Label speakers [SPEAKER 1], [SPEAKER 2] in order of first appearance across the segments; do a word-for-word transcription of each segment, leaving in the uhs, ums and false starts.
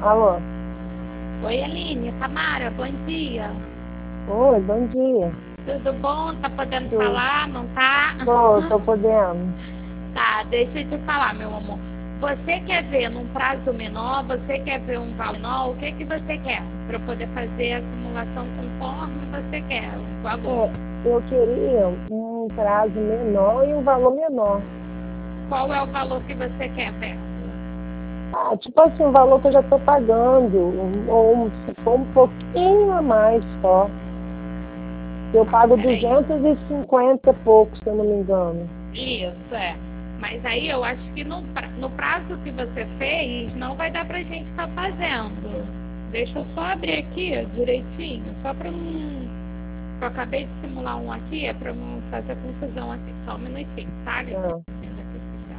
[SPEAKER 1] Alô?
[SPEAKER 2] Oi, Aline, Tamara, bom dia.
[SPEAKER 1] Oi, bom dia.
[SPEAKER 2] Tudo bom? Tá podendo
[SPEAKER 1] Tudo.
[SPEAKER 2] falar, não tá?
[SPEAKER 1] Tô, tô podendo.
[SPEAKER 2] Tá, deixa eu te falar, meu amor. Você quer ver num prazo menor? Você quer ver um valor menor? O que que você quer? Para eu poder fazer a simulação conforme você quer, o valor.
[SPEAKER 1] É, eu queria um prazo menor e um valor menor.
[SPEAKER 2] Qual é o valor que você quer, ver?
[SPEAKER 1] Ah, tipo assim, um valor que eu já estou pagando, um- ou se for um pouquinho a mais só. Eu pago
[SPEAKER 2] Peraí.
[SPEAKER 1] duzentos e cinquenta e pouco, se eu não me engano.
[SPEAKER 2] Isso, é. Mas aí eu acho que no, pra- no prazo que você fez, não vai dar pra gente estar fazendo. Deixa eu só abrir aqui direitinho, só pra não. Eu acabei de simular um aqui, é pra não fazer confusão aqui. Só um minutinho, tá?
[SPEAKER 1] Ah.
[SPEAKER 2] Licença aqui, fica.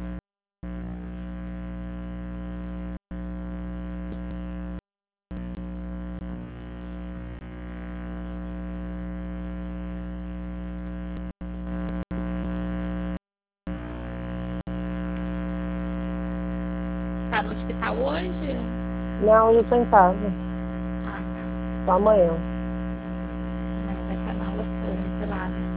[SPEAKER 2] Tá no hospital hoje?
[SPEAKER 1] Não, eu estou em casa.
[SPEAKER 2] Ah, tá.
[SPEAKER 1] Só amanhã.
[SPEAKER 2] Mas vai estar na aula toda lá, né?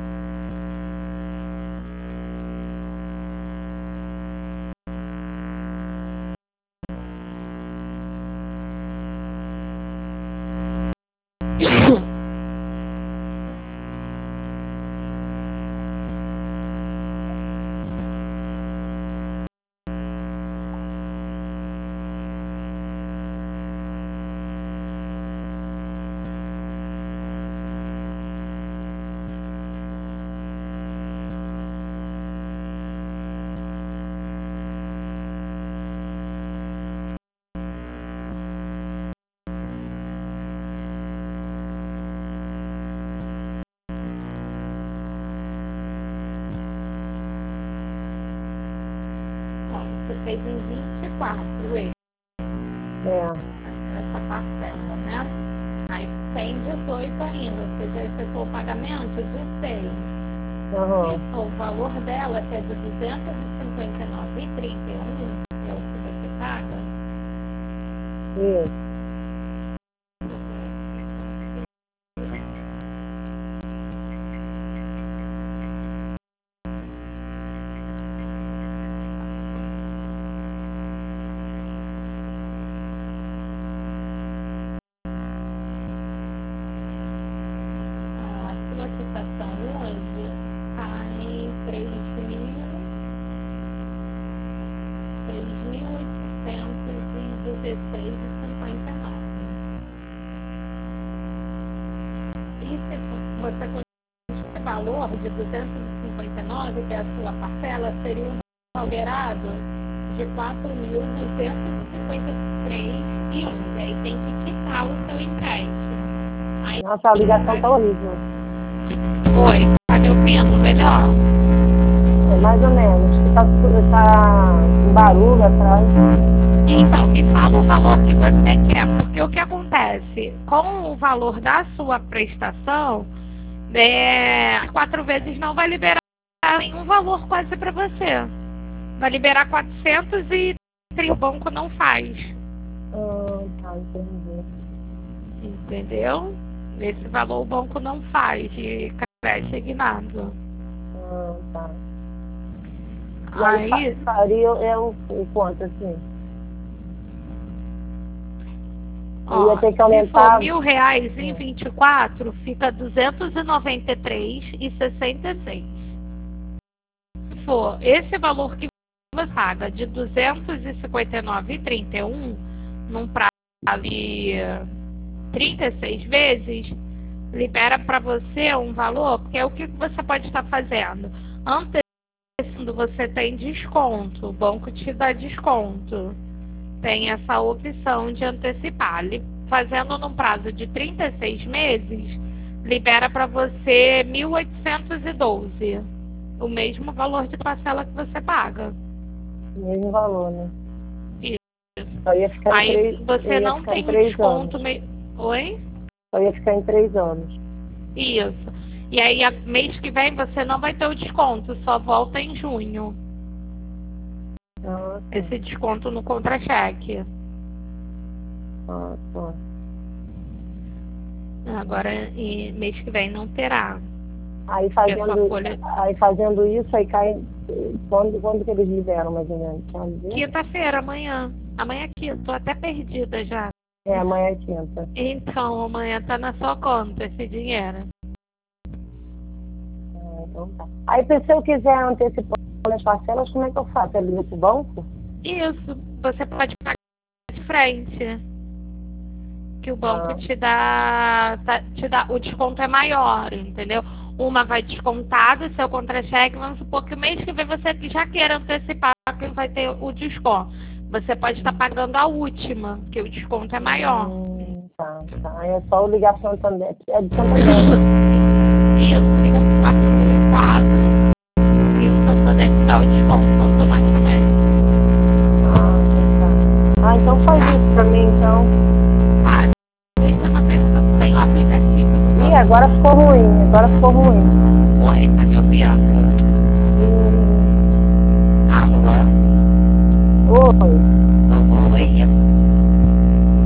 [SPEAKER 2] Ó, você fez em vinte e quatro, esse.
[SPEAKER 1] É.
[SPEAKER 2] Essa parcela, né? Aí tem dezoito ainda, você já efetuou o pagamento de seis.
[SPEAKER 1] Aham.
[SPEAKER 2] E o valor dela, que é de duzentos e cinquenta e nove reais e trinta e um, que é o que você paga,
[SPEAKER 1] Isso.
[SPEAKER 2] a sua quitação hoje está em três mil oitocentos e dezesseis reais e cinquenta e nove. E se você continuar esse valor de duzentos e cinquenta e nove reais, que é a sua parcela, seria um valor gerado de quatro mil duzentos e cinquenta e três reais e onze. Aí tem que quitar o seu empréstimo. Aí,
[SPEAKER 1] Nossa, a ligação tá horrível.
[SPEAKER 2] oi, tá me ouvindo melhor?
[SPEAKER 1] É mais ou menos. Tá, tá um barulho atrás.
[SPEAKER 2] Então, me fala o valor que você quer, porque o que acontece? Com o valor da sua prestação, é, quatro vezes não vai liberar nenhum valor quase para você. Vai liberar quatrocentos e trinta, o banco não faz.
[SPEAKER 1] Ah, tá, entendi.
[SPEAKER 2] Entendeu? Esse valor o banco não faz de crédito assignado.
[SPEAKER 1] Ah, tá. E aí,
[SPEAKER 2] Aí,
[SPEAKER 1] fa- faria é o, o quanto, assim? Eu ia
[SPEAKER 2] ó,
[SPEAKER 1] ter que
[SPEAKER 2] se for
[SPEAKER 1] aumentar.
[SPEAKER 2] mil reais em
[SPEAKER 1] Hum.
[SPEAKER 2] vinte e quatro, fica duzentos e noventa e três reais e sessenta e seis. Se for esse valor que você paga de duzentos e cinquenta e nove reais e trinta e um, num prazo de trinta e seis vezes, libera para você um valor, porque é o que você pode estar fazendo. Antecipando, você tem desconto, o banco te dá desconto. Tem essa opção de antecipar. Fazendo num prazo de trinta e seis meses, libera para você mil oitocentos e doze. O mesmo valor de parcela que você paga.
[SPEAKER 1] Mesmo valor, né?
[SPEAKER 2] Isso.
[SPEAKER 1] Só ia ficar em
[SPEAKER 2] Aí
[SPEAKER 1] três,
[SPEAKER 2] você
[SPEAKER 1] eu ia
[SPEAKER 2] não
[SPEAKER 1] ficar em
[SPEAKER 2] tem o
[SPEAKER 1] três
[SPEAKER 2] desconto.
[SPEAKER 1] anos.
[SPEAKER 2] Me... Oi?
[SPEAKER 1] Só ia ficar em três anos.
[SPEAKER 2] Isso. E aí, a- mês que vem, você não vai ter o desconto, só volta em junho.
[SPEAKER 1] Ah, tá.
[SPEAKER 2] Esse desconto no contra-cheque.
[SPEAKER 1] Ah, tá.
[SPEAKER 2] Agora, e mês que vem não terá.
[SPEAKER 1] Aí
[SPEAKER 2] Porque a sua
[SPEAKER 1] fazendo,
[SPEAKER 2] folha...
[SPEAKER 1] aí fazendo isso, aí cai. Quando, quando que eles liberam, mais ou menos? Sabe dizer?
[SPEAKER 2] Quinta-feira, amanhã. Amanhã aqui, eu tô até perdida já.
[SPEAKER 1] É, amanhã é quinta.
[SPEAKER 2] Então, amanhã tá na sua conta esse dinheiro.
[SPEAKER 1] Ah, então tá. Aí, se eu quiser antecipar as parcelas, como é que eu faço? Eu ligo pro banco?
[SPEAKER 2] Isso, você pode pagar de frente. Que o banco
[SPEAKER 1] Ah.
[SPEAKER 2] te dá, tá- te dá, o desconto é maior, entendeu? Uma vai descontada, seu contra-cheque, vamos supor que o mês que vem você já queira antecipar que vai ter o desconto. Você pode estar pagando a última, que o desconto é maior.
[SPEAKER 1] Hum, tá, tá. Aí é só eu ligar pro Santander. É de Santander.
[SPEAKER 2] Isso, liga pro quarto do quadro e o Santander te dá o desconto automaticamente.
[SPEAKER 1] Ah, tá. Ah, então faz isso pra mim, então.
[SPEAKER 2] Ah, deixa uma pergunta, tem o aplicativo do
[SPEAKER 1] Ih,
[SPEAKER 2] banco.
[SPEAKER 1] agora ficou ruim. Agora ficou ruim.
[SPEAKER 2] Oi, tá me ouvindo?